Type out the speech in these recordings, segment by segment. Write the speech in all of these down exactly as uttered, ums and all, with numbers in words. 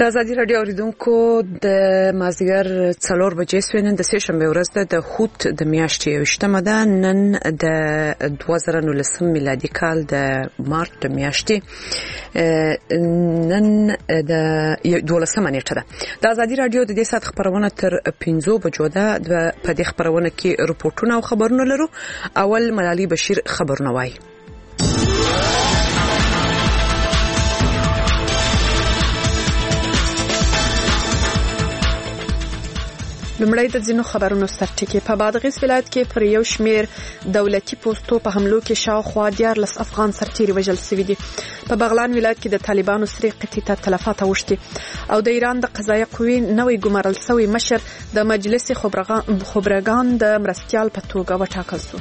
د ازادي رادیو اوریدونکو د مازیګر څلور بجې سوې نن د سه شنبه ورځ ده د خوت د میاشتې یوشتمه ده. نن د دوه زره نولسم میلادي کال د مارچ د میاشتې نن د دولسمه نیټه ده. د ازادي رادیو د دې سات خبرونه تر پنځو بجو ده. په دې خبرونه کې رپورټونه او خبرونه لرو. اول ملالي بشیر خبرونه وایي. لمړی د ځینو خبرونو سرټکی. په بادغیس ولایت کې پر یو شمیر دولتي پوسټو په حملو کې شاوخوا دیارلس افغان سرتیري وژل شوي دي. په بغلان ولایت کې د طالبانو سری قطعي ته تلفات اوښتي او د ایران د قضایه قوې نوې ګمارل شوی مشر د مجلس خبرګان د مرستيال په توګه وټاکل شو.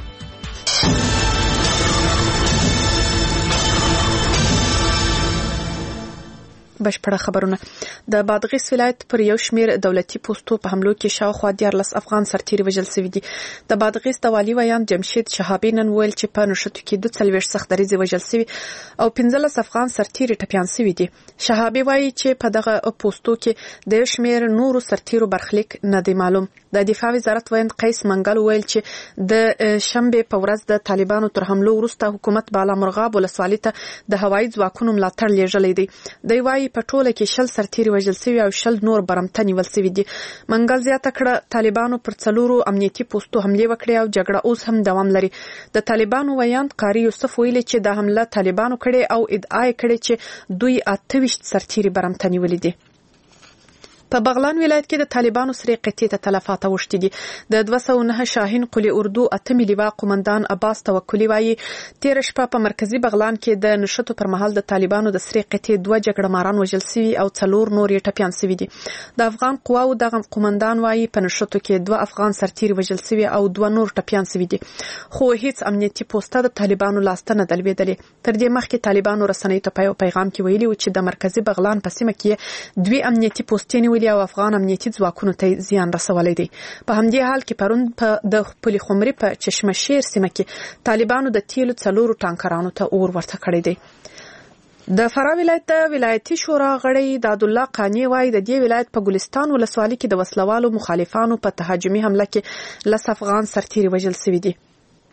بشپړه خبرونه. د بادغیس ولایت پر یو شمیر دولتي پوسټو په حملو کې شاوخوا دیارلس افغان سرتیري وژل شوي دي. د بادغیس د والي ویان جمشید شهابي نن ویل چې په نښتو کې دوه څلوېښت سختدریځې وژل شوي او پنځلس افغان سرتیري ټپیان شوي دي. شهابي وایي چې په دغه پوسټو کې د یو شمیر نورو سرتیرو برخلیک نه دی معلوم. د دفاع وزارت ویان قیس منګل ویل چې د شنبه په ورځ د طالبانو تر حملو وروسته حکومت بالا مرغاب ولسوالۍ ته د هوایي ځواکونو ملاتړ لیږلی دی. دی وایي په ټوله کې شل سرتیري وژل شوي او شل نور برمته نیول شوي دي. منګل زیاته کړه طالبانو پر څلورو امنیتي پوسټو حملې وکړې او جګړه اوس هم دوام لري. د طالبانو ویان قاری یوسف ویلي چې د حمله طالبانو کړې او ادعا کړې چې دوی اته ویشت سرتیري برمته نیولي دي. په بغلان ولایت کې د طالبانو سری قطعي ته تلفات اوښتي دي. د دوه سوه نه شاهین قلی اردو اتمی لیوا قومندان عباس توکلی وایي تیر شپه په مرکزی بغلان کې د نشټو پر مهال د طالبانو د سری قطعي دوه جګړه ماران وژل شوي او څلور نور یې ټپیان شوي دي. د افغان قواو دغه قومندان وایي په نشټو کې دوه افغان سرتیري وژل شوي او دوه نور ټپیان شوي دي. خو هیڅ امنیتي پوسټه د طالبانو لاسته نه دلوېدلې. تر دې مخکې طالبانو رسنۍ ته په پیغام کې ویلي و چې د مرکزی بغلان په سیمه کې دوه امنیتي پوسټې او افغان امنیتي ځواکونو ته زیان رسولی دی. په همدې حال کې پرون په د خپل خمري په چشمه شیر سیمه کې طالبانو د تیلو څلورو ټانکرانو ته اور ورته کړی دی. د فراه ولایت د ولایتي شورا غړی داد الله قانی وایي د دې ولایت په ګلستان ولسوالۍ کې د وسلوالو مخالفانو په تهاجمي حمله کې لس افغان سرتیري وژل شوي دي.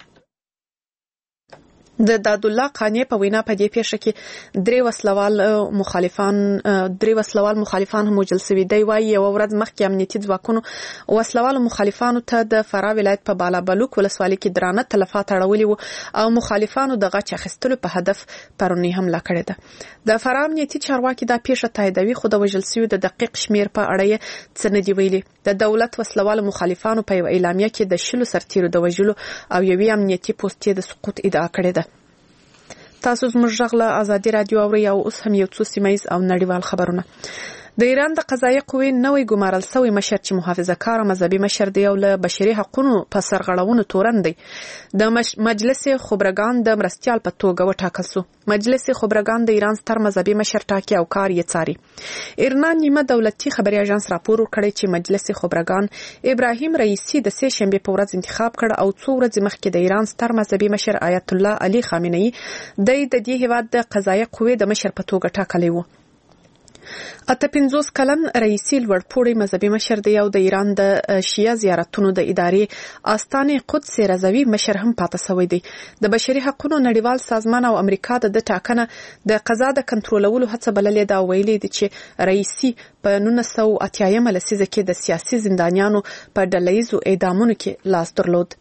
د داد الله قانی په وینا په دې پیښه کې درې وسلوال مخالفان درې وسلوال مخالفان هم وژل شوي دي. وایي یو ورځ مخکې امنیتي ځواکونو وسلوالو مخالفانو ته د فراه ولایت په بالابلوک ولسوالۍ کې درانه تلفات اړولي وو او مخالفانو د غچ اخیستلو په هدف پرونی حمله کړې ده. د فراه امنیتي چارواکي دا پیښه تاییدوي خو د وژل شویو د دقیق شمیر په اړه یې څه نه دي ویلي. د دولت وسلوالو مخالفانو په یو اعلامیه کې د شلو سرتیرو د وژلو او یوې امنیتي پوسټې د سقوط ادعا کړې ده. تاسو زموږ غږ له ازادي رادیو اورئ او اوس هم یو څو سیمایز او نړیوال خبرونه. د ایران د قضایه قوې نوې ګمارل شوی مشر چې محافظه کار مذهبي مشر دی او له بشري حقوقو په سرغړونو تورن دی د مجلس خبرګان د مرستيال په توګه وټاکل شو. مجلس خبرګان د ایران ستر مذهبي مشر ټاکي او کار یې څاري. ایران نیمه دولتي خبري اژانس راپور ورکړی چې مجلس خبرګان ابراهیم رئیسی د سه شنبه په ورځ انتخاب کړ او څو ورځې مخکې د ایران ستر مذهبي مشر آیت الله علي خامنه‌ای د دې هیواد د قضایه قوې د مشر په توګه ټاکلی و. اته پنځوس کلن رئیسی لوړپوړی مذهبي مشر دی او د ایران د شیعه زیارتونو د ادارې آستانې قدس رضوي مشر هم پاتې شوی دی. د بشري حقوقو نړیوال سازمان او امریکا د ټاکنه د قضا د کنټرولولو هڅه بللې دا ویلي دي چې رئیسی په نولس سوه اتیا لسیزه کې د سیاسي زندانیانو په ډلهییزو اعدامونو کې لاس درلود.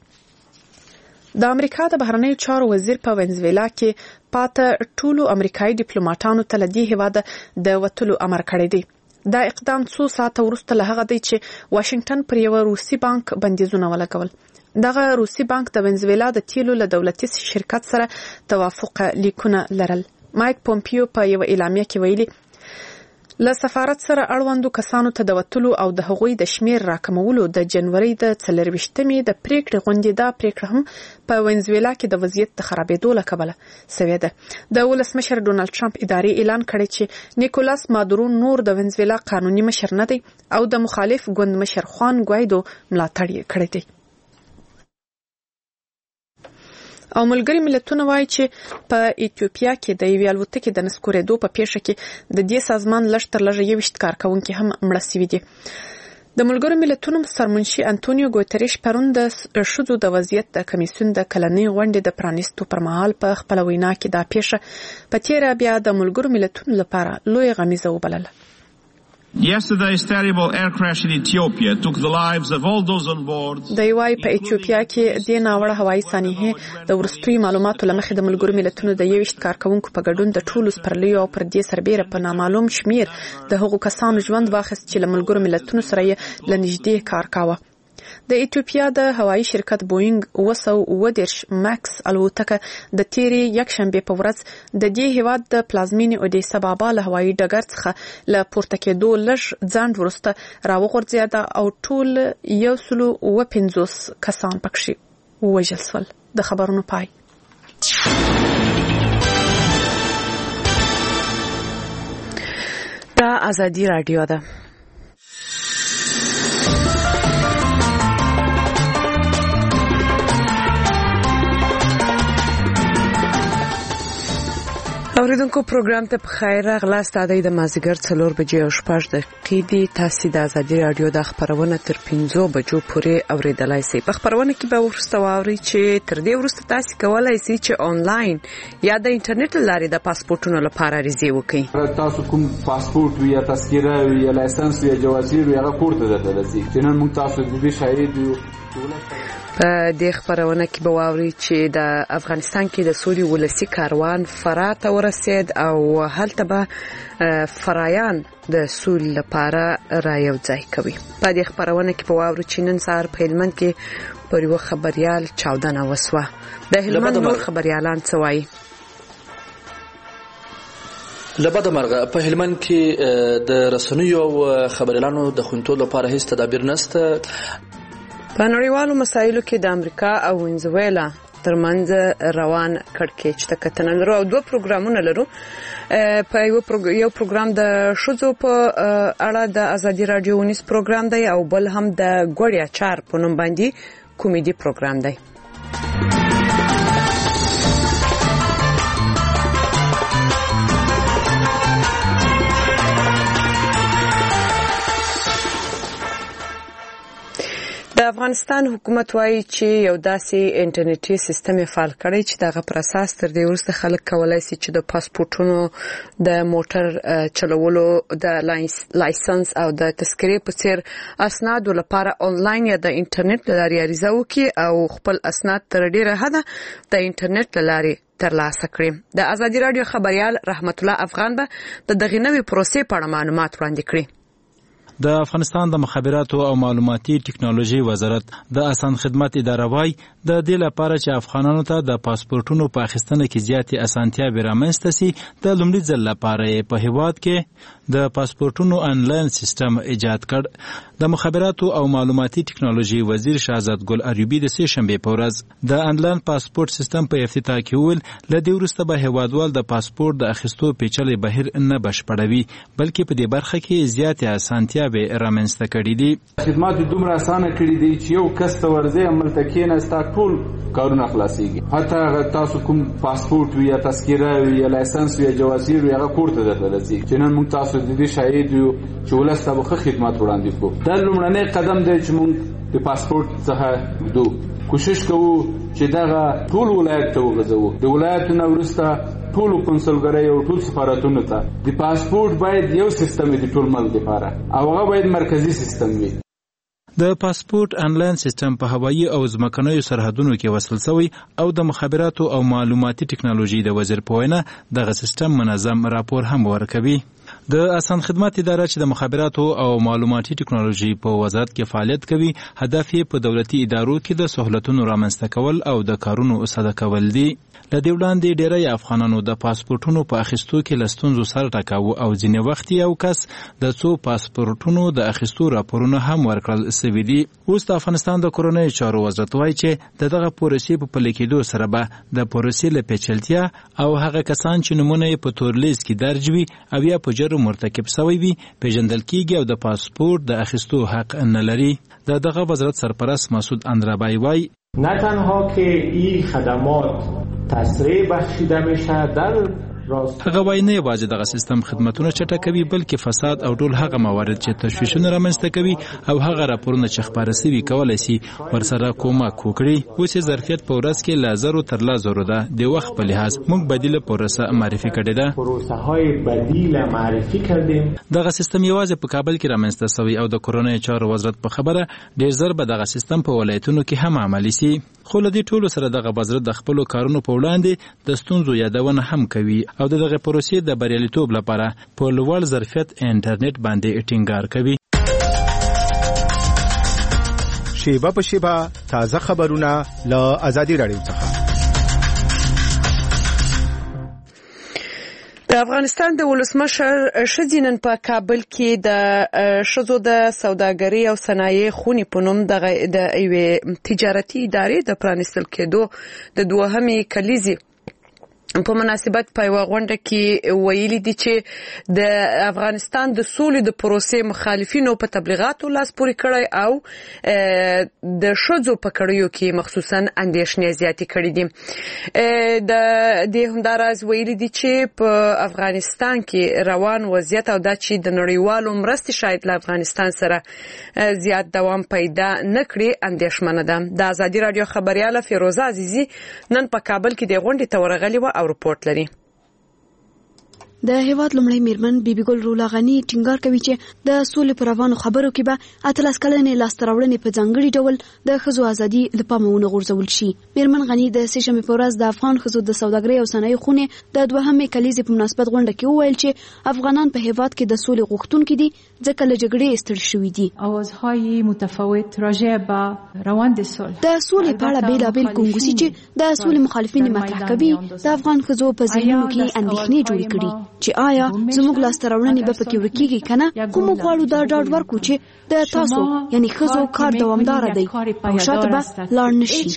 د امریکا د بهرنیو چارو وزیر په وینزویلا کې پاته ټولو امریکایي ډیپلوماټانو ته له دې هیواده د وتلو امر کړی دی. دا اقدام څو ساعته وروسته له هغه دی چې واشنگټن پر یو روسي بانک بندیزونه ولګول. دغه روسي بانک د وینزویلا د تیلو له دولتي شرکت سره توافق لیکونه لرل. مایک پومپیو په یو اعلامیه کې ویلي له سفارت سره اړوندو کسانو ته د وتلو او د هغوی د شمیر راکمولو د جنوري د څلرویشتمې د پریکړې غونډې دا پریکړه هم په وینزویلا کې د وضعیت د خرابېدو له کبله سوې ده. د ولسمشر ډونالد ټرمپ ادارې اعلان کړی چې نیکولاس مادورو نور د وینزویلا قانوني مشر نه دی او د مخالف ګوند مشر خوان ګوایدو ملاتړ یې کړی دی. او ملګری ملتونه وایي چې په ایتیوپیا کې د یوې الوتکې د نسکورېدو په پیښه کې د دې سازمان لږ تر لږه یوویشت کارکوونکي هم مړه سوي دي. د ملګرو ملتونو سرمنشي انټونیو ګوتریش پرون د ښځو د وضعیت د کمیسیون د کلنۍ غونډې د پرانیستو پر مهال په خپله وینا کې دا پیښه په تېره بیا د ملګرو ملتونو لپاره لویه غمیزه وبلله. Yesterday's terrible air crash in Ethiopia took the lives of all those on board. د یوای په ایتیوپیا کې د ناوړه هوایي سانحې د ورستوي معلوماتو لمخې د ملګرو ملتونو د یوویشت کارکوونکو په ګډون د ټولو سپرلیو او پر دې سربېره په نامعلوم شمیر د هغو کسانو ژوند واخیست چې له ملګرو ملتونو سره یې له نږدې کار کاوه. د ایتیوپیا د هوایي شرکت بوینګ اوه سوه اووه دېرش ماکس الوتکه د تیرې یکشنبې په ورځ د دې هیواد د پلازمینې اودیس ابابا له هوایي ډګر څخه له پورته کېدو لږ ځنډ وروسته راوغورځېده او ټول یو سلو اووه پنځوس کسان پکښې ووژل شول. د خبرونو پای. دا ازادي راډیو ده. اوریدونکو پروګرام ته په خیر راغلاست. د مازیګر څلور بجې او شپږ دقیقې دي. تاسو د ازادي راډیو د خبرونه تر پنځو بجو پورې اوریدلای شئ. په خبرونه کې به ورسته واوري چې تر دې وروسته تاسو کولای شئ چې آنلاین یا د انټرنیټ لارې د پاسپورتونو لپاره ریزي وکړئ. تاسو کوم پاسپورت وي یا تذکره وي یا لایسنس وي یا جوازي وي هغه کوړه درته رسي چې نن موږ تاسو د دې شاهد یو. په دې خبرونه کې به واوري چې د افغانستان کې د سولې ولسی کاروان فراه ته ورسید او هلته به فرایان د سولې لپاره را یو ځای کوي. په دې خبرونه کې به واوري چې نن سهار په هلمند کې پر یو خبريال چاودنه وسوه. د هلمند نور خبريالان څه وایي؟ لبد مرغه په هلمند کې د رسنیو او خبريالانو د خونټو لپاره هیڅ تدابیر نشته. په نړیوالو مسایلو کې د امریکا او وینزویلا ترمنځ روان کړکېچ ته کتنه لرو او دوه پروګرامونه لرو. په یو یو پروګرام د ښځو په اړه د ازادي راډیو ونیس پروګرام دی او بل هم د ګوړیا چار په نوم باندې کومیډي پروګرام دی. د افغانستان حکومت وایي چې یو داسې انټرنیټي سیستم یې فعال کړی چې دغه پر اساس تر دې وروسته خلک کولای شي چې د پاسپورتونو د موټر چلولو د لایسنس او د تذکرې په څیر اسنادو لپاره آنلاین یا د انټرنیټ له لارې عریضه وکړي او خپل اسناد تر ډیره حده د انټرنیټ له لارې ترلاسه کړي. د ازادي راډیو خبريال رحمت الله افغان به د دغه نوې پروسې په اړه معلومات وړاندې کړي. د افغانستان د مخابراتو او معلوماتي ټکنالوژي وزارت د اسان خدمت اداره وای د دې لپاره چې افغانانو ته د پاسپورتونو په اخیستنه کې زیاتې اسانتیاوې رامنځته سي د لومړي ځل لپاره په هیواد کې د پاسپورتونو انلاین سیستم ایجاد کړ. د مخابراتو او معلوماتي ټکنالوژي وزیر شهزاد ګل اریوبی د سه شنبه په ورځ د انلاین پاسپورت سیستم په افتتاح کې ول لدې وروسته به هیوادوال د پاسپورت د اخیستو پیچلي بهیر نه بشپړوي بلکې په دې برخه کې زیاتې اسانتیا به رامنځته کړي دي. خدمات دومره اسانه کړي دي چې یو کس ته ورځي عمل تکینه ستا ټول کارونه خلاصيږي. حتی تاسو کوم پاسپورت وي یا تذکره وي یا لایسنس وي یا جوازي وي هغه کوړه درته رسي چې نن موږ تاسو د دې شاهد یو چې ولسته به خدمات وړاندې کوو. دا لومړنی قدم دی چې موږ د پاسپورت څخه دو کوشش کوو چې دغه ټول ولایت ته وغځو. د ولایتونو ورسته ټول کنسولګری او ټول سفارتونو ته د پاسپورت باید یو سیستم دی ټول ملک لپاره او هغه باید مرکزی سیستم وي. د پاسپورت انلاین سیستم په هوایي او ځمکنیو سرحدونو کې وصل شوی او د مخابراتو او معلوماتي ټکنالوژي د وزیر په وینا دغه سیستم منظم راپور هم ورکوي. د اسان خدمت اداره چې د مخابراتو او معلوماتي ټکنالوژي په وزارت کې فعالیت کوي هدف یې په دولتي ادارو کې د سہولتونو رامنځته کول او د کارونو ساده کول دي. لدې وړاندې ډېری افغانانو د پاسپورتونو په اخیستو کې له ستونزو سره ټکاوه او ځینې وخت یو کس د څو پاسپورتونو د اخیستو راپورونه هم ورکړل سوي دي. اوس د افغانستان د کورنیو چارو وزارت وایي چې د دغه پروسې په پلي کېدو سره به د پروسې له پیچلتیا او هغه کسان چې نومونه یې په تورلیست کې درج وي او یا په جرم جرم مرتکب شوی وي پیژندل کیږي او د پاسپورت د اخیستو حق نه لري. د دغه وزارت سرپرست مسعود اندرابی وای نه تنها که این خدمات تسریع بخشیده میشه در هغه وای نه یوازې دغه سیستم خدماتونه چټکوي بلکې فساد او ټول هغه موارد چې تشویشونه رامنځته کوي او هغه راپورونه چې خپاره سوي کولای شي ورسره کومک وکړي. اوس یې ظرفیت په ورځ کې له زرو تر لا زرو ده. د وخت په لحاظ موږ بدیله پروسه معرفي کړې ده. پروسه های بدیله معرفي کړیم. دغه سیستم یوازې په کابل کې رامنځته شوی او د کورونې چارو وزارت په خبره ډېر زر به دغه سیستم په ولایتونو کې هم عملي شي. خو له دې ټولو سره دغه وزارت د خپلو کارونو په وړاندې د ستونزو یادونه هم کوي او د دغه پروسې د بریالیتوب لپاره په لوړ ظرفیت انټرنیټ باندې ټینګار کوي. شیبه په شیبه تازه خبرونه له آزادي رادیو څخه. د افغانستان د ولسمشر ښځې نن په کابل کې د ښځو د سوداګرۍ او صنایع خونې په نوم د یوې تجارتي ادارې د پرانیستل کېدو د دوهمې کلیزې په مناسبت په یوه غونډه کې ویلي دي چې د افغانستان د سولې د پروسې مخالفینو په تبلیغاتو لاس پورې کړی او د ښځو په کړیو کې مخصوصا اندېښنې زیاتې کړې دي. د دې همداراز ویلي دي چې په افغانستان کې روان وضعیت او دا چې د نړیوالو مرستې شاید له افغانستان سره زیات دوام پیدا نه کړي اندېښمنه ده. د ازادي راډیو خبریاله فیروزه عزیزي نن په کابل کې د غونډې ته ورغلې وه او رپورټ لري. د هیواد لومړی میرمن بیبي ګل رولا غنی ټینګار کوي چې د سولې پر روانو خبرو کې به اتلس کلنې لاسته راوړنې په ځانګړي ډول د ښځو ازادي له پامه ونه غورځول شي. میرمن غنی د سې شنبې په ورځ د افغان ښځو د سوداګرۍ او صنایع خونې د دوهمې کلیزې په مناسبت غونډه کې وویل چې افغانان په هیواد کې د سولې غوښتونکي دي ځکه له جګړې ستړي شوي دي. آوازهای متفاوت راجع به روند صلح د سولې په اړه بیلابیل ګونګوسي چې د سولې مخالفین مطرح کوي د افغان ښځو په ذهنونو کې اندېښنې جوړې کړي چې آیا زموږ لاسته راوړنې به پکې ورکېږي که نه. خو موږ غواړو دا ډاډ ورکړو چې د تاسو یعنی ښځو کار دوامداره دی او شاته به لاړ نه شي.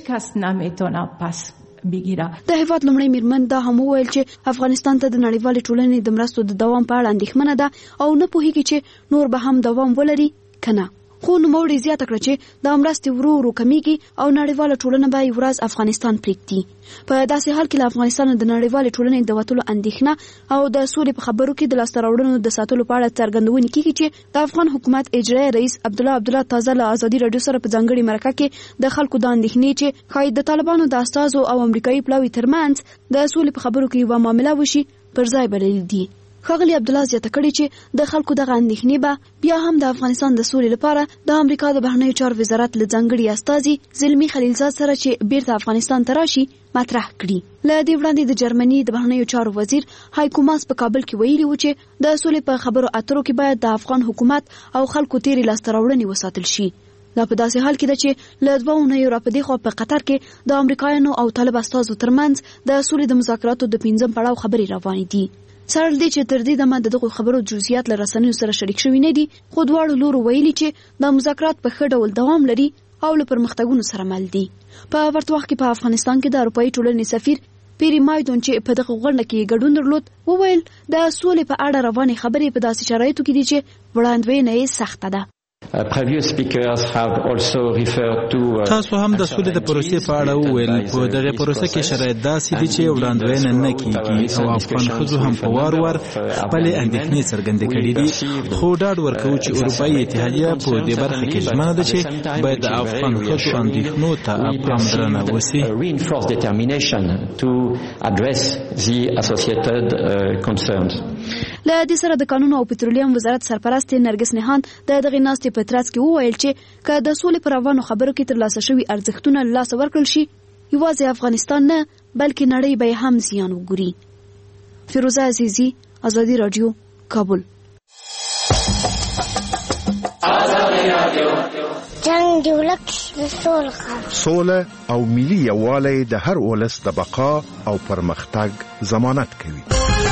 د هیواد لومړی میرمن دا هم وویل چې افغانستان ته د نړیوالې ټولنې د مرستو د دوام په اړه اندېښمنه ده او نه پوهیږي چې نور به هم دوام ولري که نه. خو نوموړي زیاته کړه چې د مرستې ورو ورو کمیږي او نړیواله ټولنه به یو ورځ افغانستان پرېږدي. په داسې حال کې له افغانستان د نړیوالې ټولنې د وتلو اندېښنه او د سولې په خبرو کې د لاسته راوړنو د ساتلو په اړه څرګندونې کیږي چې د افغان حکومت اجرایي رئیس عبدالله عبدالله تازه له ازادي راډیو سره په ځانګړي مرکه کې د خلکو د اندېښنې چې ښایي د طالبانو د استازو او امریکایي پلاوي ترمنځ د سولې په خبرو کې یوه معامله وشي پر ځای بللي دي. ښاغلي عبدالله زیاته کړې چې د خلکو دغه اندېښنې به بیا هم د افغانستان د سولې لپاره د امریکا د بهرنیو چارو وزارت له ځانګړي استازي زلمي خلیلزاد سره چې بیرته افغانستان ته راشي مطرح کړي. له دې وړاندې د جرمني د بهرنیو چارو وزیر هایکو ماس په کابل کې ویلي و چې د سولې په خبرو اترو کې باید د افغان حکومت او خلکو تیرې لاسته راوړنې وساتل شي. دا په داسې حال کې ده چې له دوه اونیو راپدې خوا په قطر کې د امریکایانو او طالب استازو ترمنځ د سولې د مذاکراتو د پنځم پړاو خبرې روانې دي. سره دې چې تر دې دمه د دغو خبرو جزئیات له رسنیو سره شریک شوي نه دي خو دواړو لورو ویلي چې د مذاکرات په ښه ډول دوام لري او له پرمختګونو سره مل دي. په ورته وخت کې په افغانستان کې د اروپایي ټولنې سفیر پیری مایدون چې په دغه غونډه کې ګډون درلود وویل د سولې په اړه روانې خبرې په داسې شرایطو کې دي چې وړاندوینه یې سخته ده. تاسو هم د سولې د پروسې په اړه وویل. په دغه پروسه کې شرایط داسې دي چې وړاندوینه نه کیږي او افغان ښځو هم په وار وار خپلې اندېښنې څرګندې کړې دي. خو ډاډ ورکوو چې اروپایي اتحادیه په دې برخه کې ژمنه ده چې باید د افغان ښځو اندېښنو ته پاملرنه وشي. له دې سره د قانون او پټرولیم وزارت سرپرست نرګس نهان د دغه ناستې په ترڅ کې وویل چې که د سولې پر روانو خبرو کې ترلاسه شوي ارزښتونه له لاسه ورکړل شي یوازې افغانستان نه بلکې نړۍ به هم زیان وګوري. فیروزه عزیزي، ازادي راډیو، کابل. جنگ دی ولک سوله سوله او ملي یووالی د هر ولس د بقا او پرمختګ ضمانت کوي.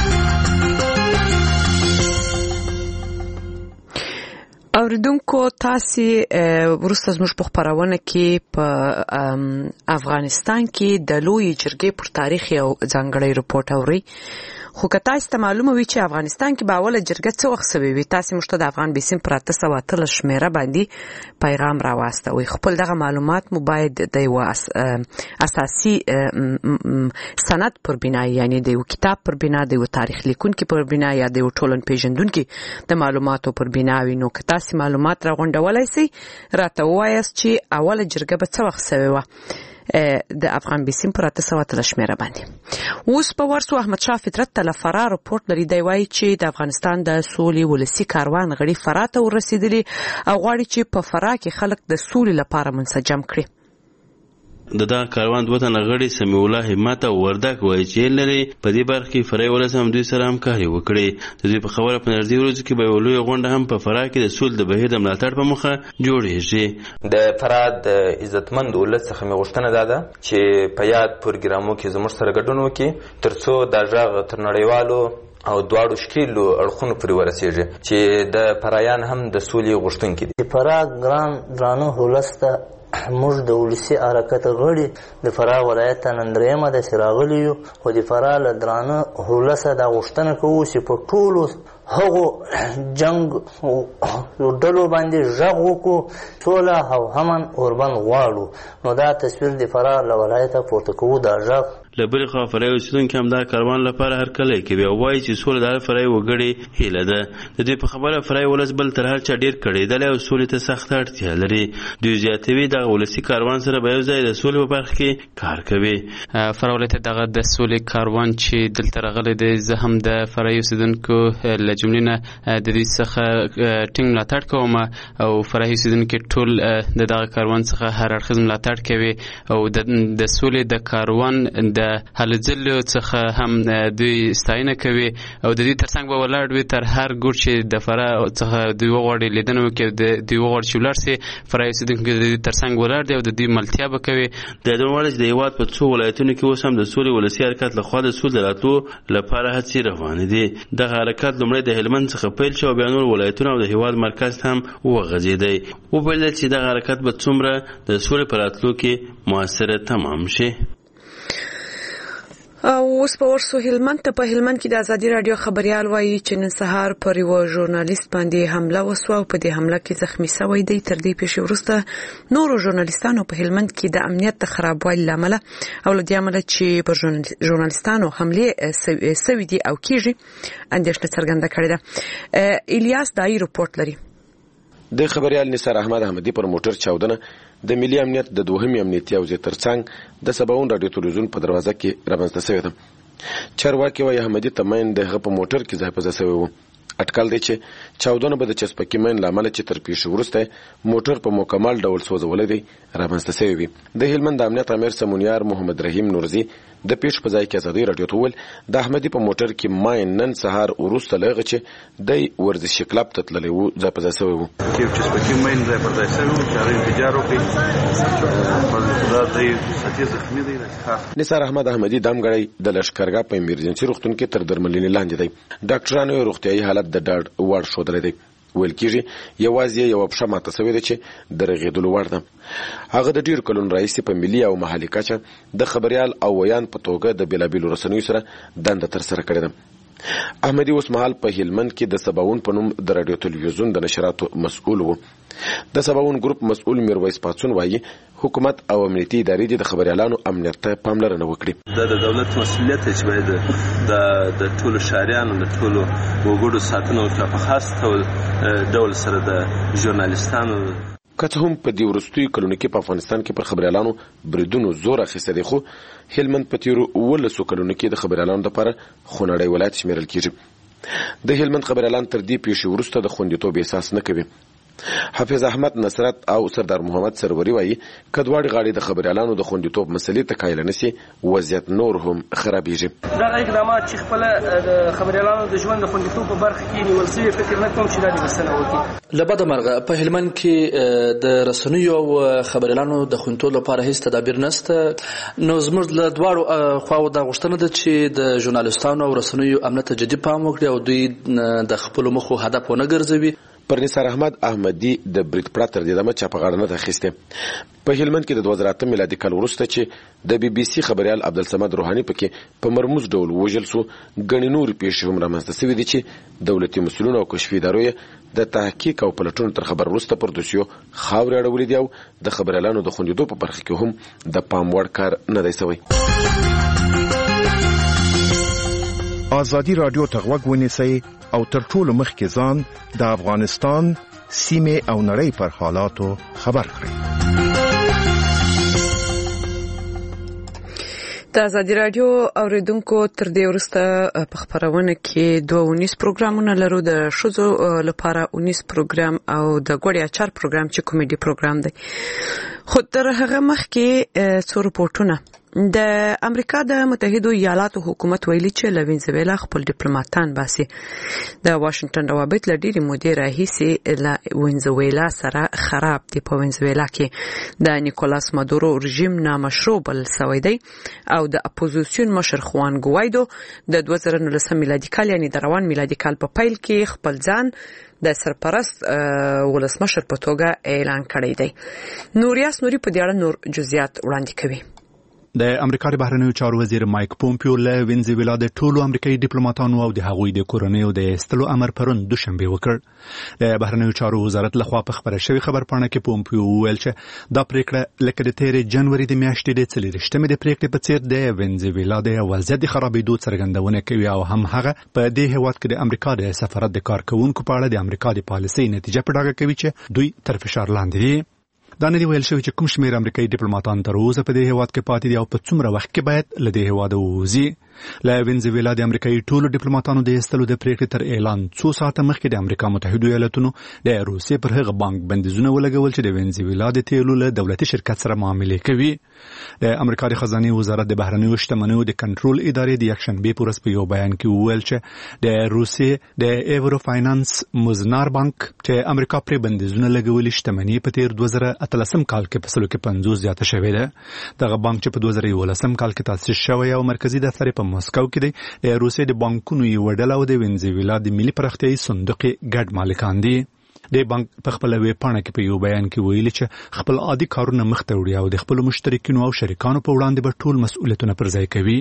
اوریدونکو تاسو ورسته زموږ په خبرونه کې په افغانستان کې د لوی جرګې پر تاریخ یو ځانګړی رپورټ اوري خو که تاسو ته معلومه وي چې افغانستان کې به اوله جرګه څه وخت سوي وي تاسو موږ ته د افغان بیسیم پر اته سوه اتلس شمیره باندې پیغام راواستوئ. خپل دغه معلومات مو باید د یو اساسي سند پر بنا یعنی د یو کتاب پر بنا د یو تاریخ لیکونکي پر بنا یا د یو ټولن پیژندونکي د معلوماتو پر بنا وي. نو که تاسو معلومات راغونډولای سئ راته ووایاست چې اوله جرګه به څه وخت سوي وه د افغان بیسیم پر اته سوه اتلس شمیره باندې. اوس په ورسو احمد شاه فطرت ته له فراه رپورټ لري. دی وایي چې د افغانستان د سولې ولسي کاروان غړي فراه ته ورسېدلي او غواړي چې په فراه کې خلک د سولې لپاره منسجم کړي. د دا کاروان دوه تنه غړي سمیع الله همت او وردک وایي چې لري په دې برخه کې فرای ولس هم دوی سره همکاري وکړي. د دوی په خبره په نږدې ورځو کې به یو لوی غونډه هم په فراه کې د سولې د بهیر د ملاتړ په موخه جوړېږي. د فراه د عزتمند ولس څخه مې غوښتنه دا ده چې په یاد پروګرامو کې زموږ سره ګډون وکړي تر څو دا غږ تر نړیوالو او دواړو شکیلو اړخونو پورې ورسېږي چې د فرایان هم د سولې غوښتونکي دي. فراه ګران درانه ولس ته موږ د ولسي حرکت غړي د فراه ولایت ته نن درېیمه داسې راغلي یو خو د فراه له درانه ولسه دا غوښتنه کوو چې په ټولو هغو جنګ ډلو باندې غږ وکړو سوله او امن اوربند غواړو. نو دا تصویر د فراه له ولایته پورته کوو دا غږ. له بلې خوا فرای اوسېدونکي هم دا کاروان لپاره هرکلی کوي او وایي چې سوله د هر فرای وګړي هیله ده. د دوی په خبره فرای ولس بل تر هر چا ډېر کړېدلی او سولې ته سخته اړتیا لري. دوی زیاتوي دغه ولسي کاروان سره به یو ځای د سولې په برخه کې کار کوي. فراه ولایت دغه د سولې کاروان چې دلته راغلی دی زه هم د فرای اوسېدونکو له جملې نه د دوی څخه ټینګ ملاتړ کوم او فراه اوسېدونکي ټول د دغه کاروان څخه هر اړخیز ملاتړ کوي او د سولې د کاروان د هلو ځلو څخه هم دوی ستاینه کوي او د دوی ترڅنګ به ولاړ وي تر هر ګوټ چې د فراه څخه دوی وغواړي لیدنه وکړي د دوی وغواړي چې ولاړ سي فراه اوسېدونکي د دوی ترڅنګ ولاړ دي او د دوی ملتیا به کوي. د دې وړ چې د هېواد په څو ولایتونو کې اوس هم د سولې ولسي حرکت لخوا د سولې د راتلو لپاره هڅې روانې دي. دغه حرکت لومړی د هلمند څخه پیل شو او بیا نور ولایتونه او د هېواد مرکز هم وغځېدی. وبلل چې دغه حرکت به څومره د سولې په راتلو کې موثره تمام شي. اوس په ورسو هلمند ته په هلمند کې د ازادي رادیو خبريال وایي چې نن سهار پر یو ژورنالیست باندې حمله وسوه او په دې حمله کې زخمی شوی دی. تر دې پیښې وروسته نورو ژورنالیستانو په هلمند کې د امنیت د خرابوالي لامل او له دې امله چې پر ژورنالیستانو حمله سوي دي او کیږي اندېښنه څرګنده کړې ده. الیاس دای رپورټ لري. د خبريال نثار احمد احمدي پر موټر چاودنه د ملي امنیت د دوهمي امنیتي حوزې ترڅنګ د سباون رادیو تلویزیون په دروازه کې رامنځته شوې ده. چارواکي وايي احمدي تماین دغه په موټر کې ځای په ځای شوی و. اټکل دی چې چاودنه به د چسپکي مین لامل چې تر پیښې وروسته موټر په مکمل ډول سوځولې دی رامنځته شوی وي. د هلمند امنیت امیر سمونیار محمد رحیم نورزي د پیښ په ځای کې ازادي رادیو ته ویل د احمدي په موټر کې ماین نن سهار وروسته لږه چې د ورزشي کلب ته تللی و ځای په ځای شوی و. چې چسپکي ماین ځای په ځای شوی و چې هغه انفجار وکړي دا د ساتي زخمي دی. نثار احمد احمدي دمګړی د لشکرګاه په ایمرجنسي روغتون کې تر درملنې لاندې دی. ډاکټرانو یې روغتیايي حالت د ډاډ وړ ښودلی دی. ویل کېږي یوازې یوه پښه ماته شوې ده چې د رغېدلو وړ ده. هغه د ډېرو کلونو راهیسې په ملي او محلي کچه د خبریال او ویان په توګه د بېلابېلو رسنیو سره دنده ترسره کړې ده. احمدي اوس مهال په هلمند کې د سباون په نوم د رادیو تلویزیون د نشراتو مسؤل و. د سباون ګروپ مسؤل میرویس پاڅون وایي حکومت او امنیتي ادارې د خبريالانو امنیت ته پاملرنه وکړي. دا د دولت مسؤلیت دی چې باید د د ټولو شهریانو د ټولو وګړو ساتنه وکړي په خاص ډول سره د ژورنالیستانو. که څه هم په دې وروستیو کلونو کې په افغانستان کې پر خبريالانو بریدونو زور اخیستی دی خو هلمند په تیرو اوولسو کلونو کې د خبريالانو لپاره خونړی ولایت شمیرل کېږي. د هلمند خبريالان تر دې پیښې وروسته د خوندیتوب احساس نه کوي. حافظ احمد نصرت او سردار محمد سروري وایي که دواړې غاړې د خبريالانو د خوندیتوب مسلې ته قایله نه سي وضعیت نور هم خرابېږي. دغه اقدامات چې خپله د خبريالانو د ژوند د خوندیتوب په برخه کې نیول شوي فکر نه کوم چې دا دې بسنه وکړي. له بده مرغه په هلمند کې د رسنیو او خبريالانو د خوندیتوب لپاره هیڅ تدابیر نشته. نو زموږ له دواړو خواو دا غوښتنه ده چې د ژورنالیستانو او رسنیو امنیت ته جدي پام وکړي او دوی د خپلو موخو هدف ونه ګرځوي. پر نثار احمد احمدي د بریټ پراتر د دمه چا په غاړه نه تخسته. په هلمند کې د دوه زره اته میلادي کال وروسته چې د بي بي سي خبريال عبدالصمد روحاني پکې په مرموز ډول وژل سو، غني نور پیښې هم رامنځته شوې دي چې دولتي مسؤلین او کشفي ادارې د تحقیق او پلټونو تر خبر وروسته پر دوسیو خاورې اړولې دي او د خبريالانو د خوندیدو په برخه کې هم د پام وړ کار نه دی شوی. ازادي رادیو ته غوږ ونیسئ او تر ټولو مخکې ځان د افغانستان سیمې او نړۍ پر حالاتو خبر کړئ. د ازادي رادیو اوریدونکو تر دې وروسته په خبرونه کې دوه ونیس پروګرامونه لرو، د شوزو لپاره ونیس پروګرام او د ګوړیا چار پروګرام چې کمیډي پروګرام دی. خو تر هغه مخکې څو رپورټونه. د امریکا د متحده ایالاتو حکومت ویلي چې له وینزویلا خپل ډیپلوماټان باسي. د واشنگټن روابط له ډېرې مودې راهیسې له وینزویلا سره خراب دي. په وینزویلا کې د نیکولاس مادورو رژیم نامشروع بلل شوی دی او د اپوزیسیون مشر خوان ګوایدو د دوه زره نولسم میلادي کال یعنی د روان میلادي کال په پیل کې خپل ځان د سرپرست ولسمشر په توګه اعلان کړی دی. نوریاس نوري په دې اړه نور جزئیات وړاندې کوي. د امریکا د بهرنیو چارو وزیر مایک پومپیو له وینزویلا د ټولو امریکایي ډیپلوماټانو او د هغوی د کورنیو د ایستلو امر پرون دوشنبه وکړ. د بهرنیو چارو وزارت لخوا په خبره شوی خبرپاڼه کې پومپیو وویل چې دا پریکړه لکه د تیرې جنوري د میاشتې د څلوېښتمې د پریکړې په څیر د وینزویلا د وضعیت د خرابېدو څرګندونه کوي او هم هغه په دې هیواد کې د امریکا د سفارت د کارکونکو په اړه د امریکا د پالیسۍ نتیجه په ډاګه کوي چې دوی تر فشار لاندې دي. دا نه دی ویل شوی چې کوم شمېر امریکایي ډیپلوماټان تر اوسه په دې هیواد کې پاتې دي او په څومره وخت کې باید له دې هیواده ووځي. له وینزویلا د امریکایي ټولو ډیپلوماټانو د ایستلو د پریکړې تر اعلان څو ساعته مخکې د امریکا متحده ایالاتونو د روسیې پر هغه بانک بندیزونه ولګول چې د وینزویلا د تیلو له دولتي شرکت سره معاملې کوي. د امریکا د خزانه وزارت د بهرنیو شتمنیو د کنټرول ادارې د یکشنبه په ورځ په یو بیان کې وویل چې د روسیې د ایورو فاینانس مزنار بانک چې امریکا پر بندیزونه لګولي شتمنۍ په تیر دوه زره اتلسم کال کې په سلو کې پنځوس زیاته شوې ده. دغه بانک چې په دوه زره یولسم کال کې تاسیس شوی او مرکزی دفتر په مسکو کې دی، د روسیې د بانکونو یو ډله او د وینزویلا د ملي پراختیايي صندوق ګډ مالکان دي. د بانک په خپل ویب پاڼه کې په یو بیان کې ویلي چې خپل عادي کارونه مخته وړي او د خپل مشترکینو او شریکانو په وړاندې به ټول مسؤلیتونه پر ځای کوي.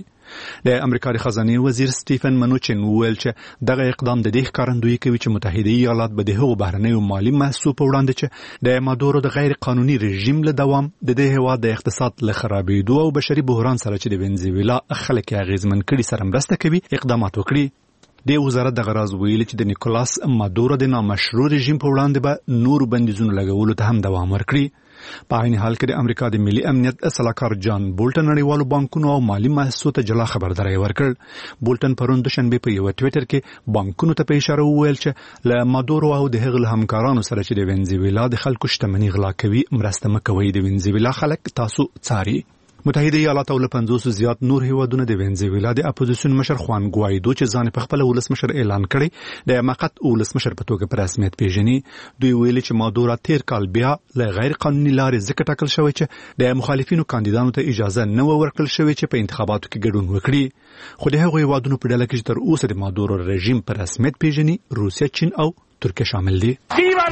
د امریکا د خزانه وزیر سټیفن منوچن وویل چې دغه اقدام د دې ښکارندویي کوي چې متحده ایالات به د هغو بهرنیو مالي محصول په وړاندې چې د مادورو د غیر قانوني رژیم له دوام د دې هیواد د اقتصاد له خرابېدو او بشري بحران سره چې د وینزویلا خلک اغیزمن کړي سره مرسته کوي اقدامات وکړي. د وزارت دغه راز ویلي چې د نیکولاس مادورو د نامشروع رژیم په وړاندې به نور بندیزونه لګولو ته هم دوام ورکړي. په عین حال کې د امریکا د ملي امنیت صلاحکار جان بولټن نړیوالو بانکونو او مالي مؤسسو ته جلا خبرداری ورکړ. بولټن پرون دوشنبه په یو ټویټر کې بانکونو ته په اشاره وویل چې له مادورو او د هغه همکارانو سره چې د وینزویلا د خلکو شتمنۍ غلا کوي مرسته مکوئ. د وینزویلا خلک تاسو څاري. متحده ایالات او له پنځوسو زیات نور هیوادونه د وینزویلا د اپوزیسیون مشر خوان ګوایدو چې ځان په خپل ولسمشر اعلان کړي د مقت ولسمشر په توګه په رسمیت پیژني. دوی ویلي چې مادورا تیر کال بیا له غیر قانوني لارې ځکه ټاکل شوی چې د مخالفینو کاندیدانو ته اجازه نه ورکړل شوی چې په انتخاباتو کې ګډون وکړي. خو د هغو هیوادونو په ډله کې چې تر اوسه د مادورو رژیم په رسمیت پیژني روسیه، چین او ترکیه شامل دي.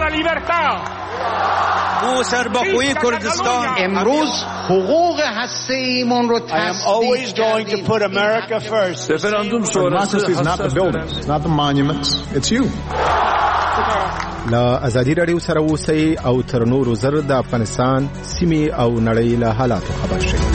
ما سرباخوی کردستان امروز حقوق هسته‌ایمون رو تصدیق کردیم. Referendum sonrası is not the buildings, it's not the monuments, it's you. لا ازادي رادیو سره اوسئ او تر نورو زر د افغانستان سیمې او نړۍ له حالاتو خبر شئ.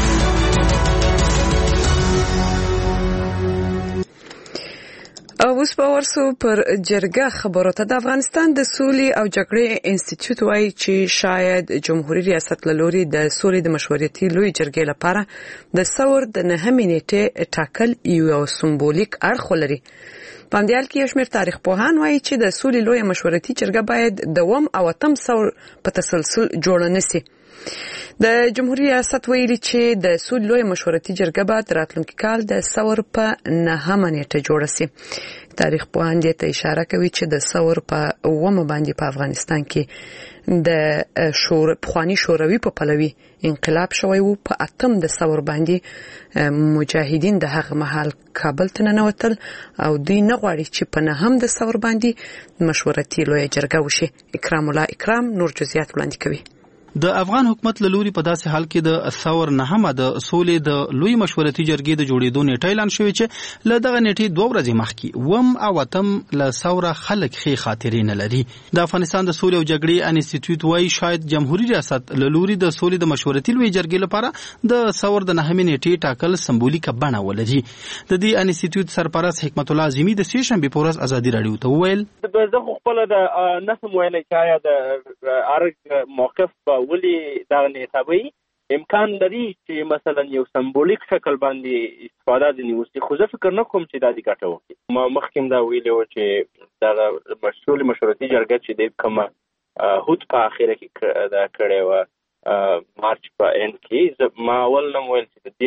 اوس په ورسو پر جرګه خبرو ته د افغانستان د سولې او جګړې انسټیټیوټ وايي چې شاید جمهوریت ریاست له لوري د سولې د مشورتي لوی جرګې لپاره د ثور د نهمې نیټې ټاکل یو سمبولیک اړخ ولري. په همدې حال کې یو شمېر تاریخ پوهان وايي چې د سولې لوی مشورتي جرګه باید دوم او اتم ثور په تسلسل جوړ نه شي. د جمهوریت ریاست ویلي چې د سولې لوی مشورتي جرګه به د راتلونکي کال د ثور په نهمه نیټه جوړه شي. تاریخ پوهان دې ته اشاره کوي چې د ثور په اومه باندې په افغانستان کې د شور پخوانی شوروي په پلوي انقلاب شوی وو. په اتم د ثور باندې مجاهدین د هغه مهال کابل ته ننوتل او دوی نه غواړي چې په نهم د ثور باندې مشورتي لوی جرګه وشي. اکرام الله اکرام نور جزئیات وړاندې کوي. د افغان حکومت له لوري په داسې حال کې د ثور نهمه د سولې د لوی مشورتي جرګې د جوړېدو نیټه اعلان شوې چې له دغه نیټې دوه ورځې مخکې وم او اتم له ثوره خلک ښې خاطرې نه لري. د افغانستان د سولې او جګړې انسټیټیوټ وايي شاید جمهوریت ریاست له لوري د سولې د مشورتي لوی جرګې لپاره د ثور د نهمې نیټې ټاکل سمبولیکه بڼه ولري. د دې انسټیټیوټ سرپرست حکمت الله اعظمي د سې شنبې په ورځ ازادي راډیو ته وویل زه خو خپله د نسم ویلی چې آیا د ارګ موقف ولی دا نیټوي امکان لري چې مثلا یو سمبولیک شکل باندې استفاده د نیوسي خو زه فکر نه کوم چې دا دې ګټه وکړي. ما مخکې دا ویلي و چې دا مسؤل مشورتي جرګه چې د کومه هوت په اخره کې دا کړې و مارچ په اند کې ما اول نه ویل چې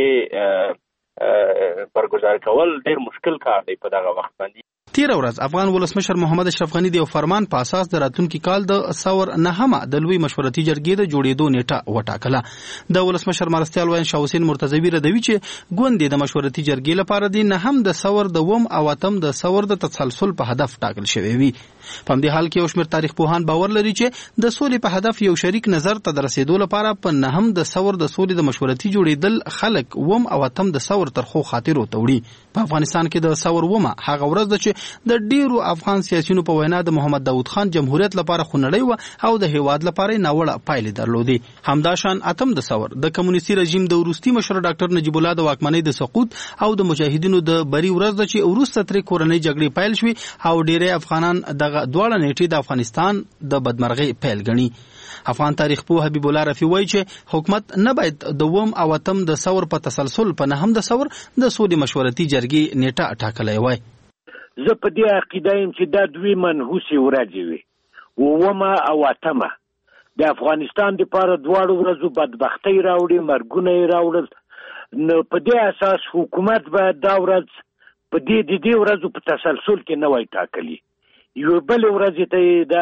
دې برګزار کول ډېر مشکل کار دی په دغه وخت باندې. تیر ورځ افغان ولسمشر محمد اشرف غنی د یو فرمان په اساس د راتلونکي کال د ثور نهمه د لوی مشورتي جرګې د جوړېدو نیټه وټاکله. د ولسمشر مرستیال وین شاه حسین مرتضوی ردوی چې ګوندې د مشورتي جرګې لپاره د نهم د ثور د وم او اتم د ثور د تسلسل په هدف ټاکل شوی وي. په همدې حال کې یو شمېر تاریخ پوهان باور لري چې د سولې په هدف یو شریک نظر ته د رسیدو لپاره په نهم د ثور د سولې د مشورتي جوړېدل خلک وم او اتم د ثور ترخو خاطرو ته وړي. په افغانستان کې د ثور ومه هغه ورځ ده چې د ډیرو افغان سیاسيونو په وینا د محمد داود خان جمهوریت لپاره خونړی و او د هیواد لپاره ناوړه پایلې درلودې. همداشان اتم د ثور د کمونیستي رژیم د وروستي مشر ډاکټر نجیب الله د واکمنۍ د سقوط او د مجاهدینو د بری ورځ ده چې وروسته ترې کورنۍ جګړې پیل شوې او ډیری افغانان دغه دواړه نیټې د افغانستان د بدمرغۍ پیل ګڼي. افغان تاریخ پوه حبیب الله رفیع وایي چې حکومت نه باید د وم او اتم د ثور په تسلسل په نهم د ثور د سولې مشورتي جرګې نیټه ټاکلې وای. زه په دې عقیده یم چې دا دوی منحوسې ورځې وي اومه او اتمه د افغانستان دپاره دواړو ورځو بدبختۍ راوړي مرګونه یې راوړل. نو په دې اساس حکومت باید دا ورځ په دې د دې ورځو په تسلسل کې نه وای ټاکلي. یو بل ورځ ته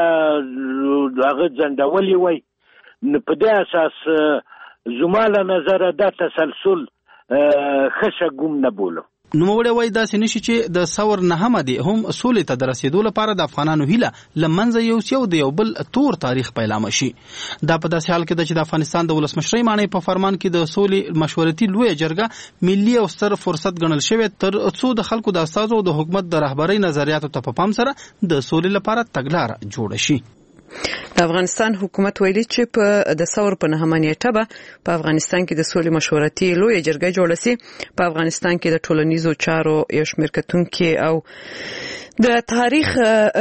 دا هغه ځنډولې وای. نو په دې اساس زما له نظره دا تسلسل ښه شګوم نه بولم. نوموړی وایي داسې نشي چې د ثور نهمه دی هم سولې ته د رسېدو لپاره د افغانانو هیله له منځه یوسي او د یو بل تور تاریخ پیلامه شي. دا په داسې حال کې ده چې د افغانستان د ولسمشرۍ ماڼۍ په فرمان کې د سولې مشورتي لویه جرګه ملي او ستر فرصت ګڼل شوی تر څو د خلکو د استازو او د حکومت د رهبرۍ نظریاتو ته په پام سره د سولې لپاره تګلاره جوړه شي. د افغانستان حکومت ویلي چې په د ثور په نهمه نیټه به په افغانستان کې د سولې مشورتي لویه جرګه جوړه شي. په افغانستان کې د ټولنیزو چارو یو شمېر کتونکي او د تاریخ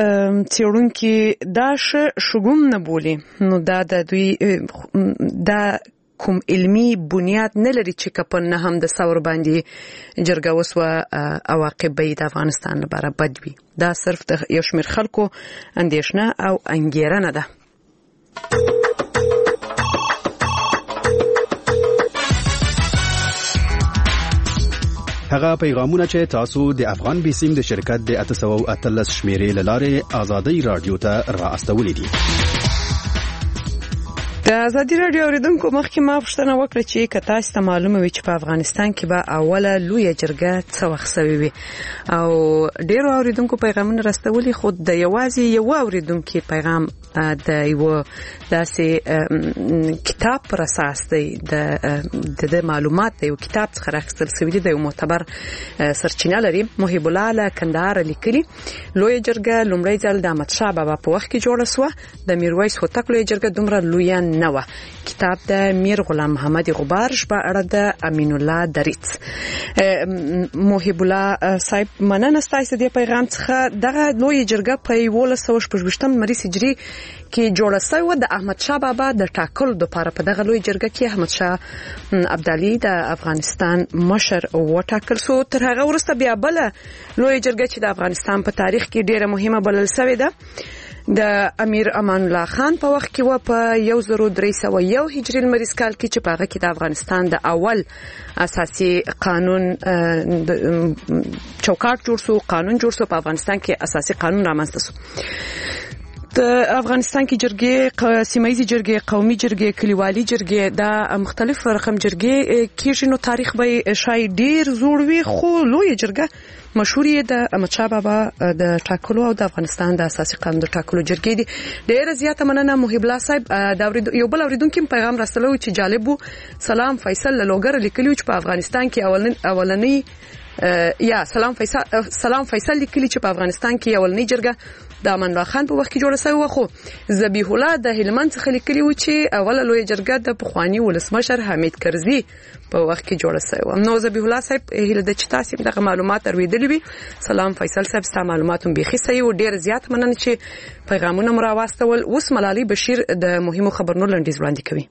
څېړونکي دا ښه شګوم نه بولي. نو دا د دوی دا کوم علمي بنیاد نه لري چې که په نهم د ثور باندې جرګه وسوه عواقب به د افغانستان لپاره بد وي. دا صرف د یو شمېر خلکو اندېښنه او انګېرنه ده. هغه پیغامونه چې تاسو د افغان بیسیم د شرکت د اته سوه اتلس شمیرې له لارې ازادۍ راډیو ته را استولې دي. د ازادي راډیو اوریدونکو مخکې ما پوښتنه وکړه چې که تاسو ته معلومه وي چې په افغانستان کې به اوله لویه جرګه څه وخت سوې وي او ډېرو اوریدونکو پیغامونه راستولي خو د یوازې یو اوریدونکي پیغام د یو داسې کتاب پر اساس دی د د معلومات د یو کتاب څخه راخیستل شوي دي د یو معتبر سرچینه لري. محب الله له کندهار لیکلي لویه جرګه لومړی ځل د احمدشاه بابا په وخت کې جوړه سوه. د میرویس هوتک لویه جرګه دومره لویه نه وه. کتاب د میر غلام محمد غبارش په اړه د امین الله دریڅ. محب الله صاحب مننه ستاسو د پیغام څخه. دغه لویه جرګه په یولس سوه شپږویشتم لمریز هجري کې جوړه شوې د احمدشاه بابا د ټاکلو لپاره. په دغه لویه جرګه کې احمدشاه ابدالي د افغانستان مشر وټاکل شو. تر هغه وروسته بیا بل لویه جرګه چې د افغانستان په تاریخ کې ډیره مهمه بلل شوې ده د امیر امان الله خان په وخت کې و په یو زر درې سوه یو هجري لمریز کال کې چې په هغه کې د افغانستان د اول اساسي قانون چوکاټ جوړ شو، قانون جوړ شو. په افغانستان کې اساسي قانون رامنځته شو. د افغانستان کې جرګې، سیمایي جرګې، قومي جرګې، کلیوالي جرګې، دا مختلف رقم جرګې کېږي. نو تاریخ به شاید ډیر زوړ وي، خو لوی جرګه مشهوري د احمدشاه بابا د ټاکلو او د افغانستان د اساسي قانون د ټاکلو جرګې دي. ډیره زیاته مننه محب الله صاحب. دا یو بل اوریدونکو پیغام راستلو چې جالب وو. سلام فیصل لوګر لیکلی چې په افغانستان کې اولن اولنی یا سلام فیصل سلام فیصل لیکلی چې په افغانستان کې اولنی جرګه د امان الله خان په وخت کې جوړه شوې و. خو ذبیح الله د هلمند څخه لیکلی و چې اوله لوی جرګه د پخوانی ولسمشر حمید کرزي په وخت کې جوړه شوې و. نو ذبیح الله صاحب هله د چتاسي دغه معلومات اوریدلې وي. سلام فیصل صاحب، ستاسو معلومات هم بيخي صحیح او ډیر زیات مننه چې پیغامونه مو راوستول. اوس ملالي بشیر د مهمو خبرونو لنډیز وړاندې کوي.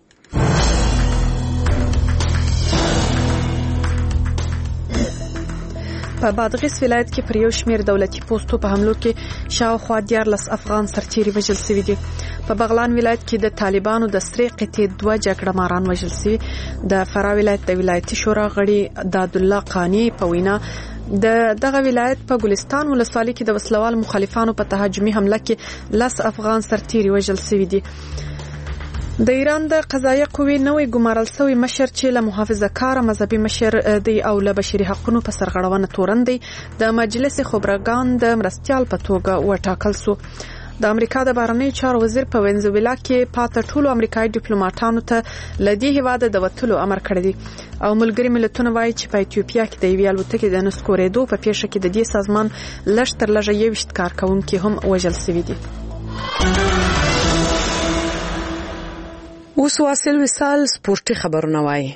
په بادغیس ولایت کې پر یو شمیر دولتي پوسټو په حملو کې شاوخوا دیارلس افغان سرتیري وژل شوي دي. په بغلان ولایت کې د طالبانو د سرې قطې دوه جګړه ماران وژل شوي. د فراه ولایت د ولایتي شورا غړي داد الله قانی په وینا د دغه ولایت په ګلستان ولسوالۍ کې د وسلوال مخالفانو په تهاجمي حمله کې لس افغان سرتیري وژل شوي دي. د ایران د قضایه قوې نوې ګمارل شوی مشر چې له محافظه کار مذهبي مشر دی او له بشري حقوقو په سرغړونه تورن دی د مجلس خبرګان د مرستيال په توګه وټاکل شو. د امریکا د بهرنیو چارو وزیر په وینزویلا کې پاتې ټولو امریکایي ډیپلوماټانو ته لدی هیواده د وټلو امر کړی دی او ملګری ملتونه وایي چې په ایتیوپیا کې د یوې الوتکې د نسکورېدو په پیښه کې د دې سازمان لږ تر لږه یوویشت کارکونکي هم وژل شوي دي. اوس واصل وصال سپورتي خبرونه وایي.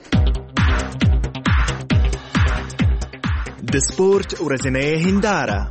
د سپورت ورځنۍ هنداره.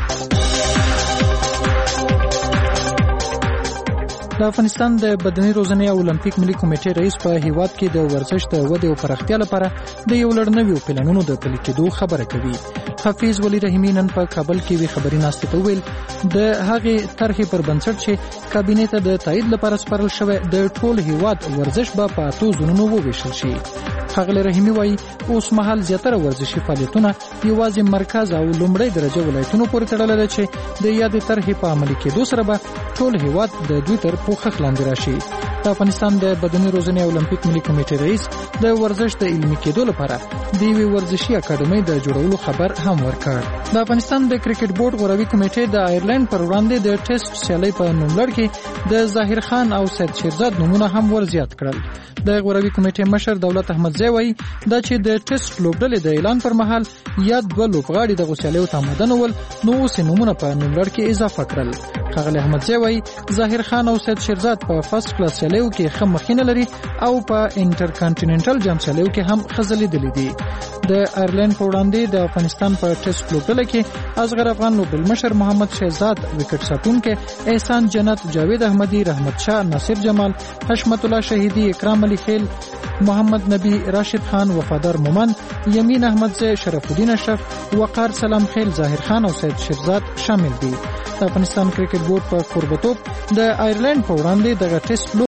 د افغانستان د بدني روزنې او اولمپیک ملي کمیټې رئیس په هیواد کې د ورزش د ودې او پراختیا لپاره د یو لړ نویو پلانونو د پلي کېدو خبره کوي. حفیظ ولی رحیمی نن په کابل کې وی خبري ناستې ته ویل د هغې طرحې پر بنسټ چې کابینې ته د تایید لپاره سپارل شوی د ټول هیواد ورزش به په اتو زونونو وویشل شي. ښاغلی رحیمی وایي اوس مهال زیاتره ورزشي فعالیتونه یوازې مرکز او لومړۍ درجه ولایتونو پورې تړلي ده چې د یادې طرحې په عملي کېدو سره به ټول هیواد د دوی تر پوښښ لاندې راشي. د افغانستان د بدني روزنې او اولمپیک ملي کمیټې رئیس د ورزش د علمي کېدو لپاره د یوې ورزشي اکاډمۍ د جوړولو خبر هم ورکړ. د افغانستان د کرکټ بورډ غوروي کمیټې د آیرلند پر وړاندې د ټیسټ سیالۍ په نوملړ کې د ظاهر خان او سید شیرزاد نومونه هم ورزیات کړل. د غوروي کمیټې مشر دولت احمدزی وایي دا چې د ټیسټ لوبډلې د اعلان پر مهال یا دوه لوبغاړي د غوسیالیو ته آماده نه ول نو اوس نومونه په نوملړ کې اضافه کړل. ښاغلی احمدزی وایي ظاهر خان او سید شیرزاد په فرست کلاس سیالیو کې ښه مخینه لري او په انټر کانټیننټل جام سیالیو کې هم ښه ځلیدلي دي. د آیرلند په وړاندې د افغانستان په ټیسټ لوبډله کې اصغر افغان لوبډلمشر محمد شهزاد، وکټ ساتونکی احسان جنت، جاوید احمدی، رحمت شاه، ناصر جمال، حشمت الله شهیدی، اکرام علی خیل، محمد نبی، راشد خان، وفادار مومن، یمین احمدزی، شرف الدین اشرف، وقار سلام خیل، ظاهر خان او سید شیرزاد شامل دي. د افغانستان کرکټ بورډ په قربتوب د آیرلند په وړاندې دغه ټیسټ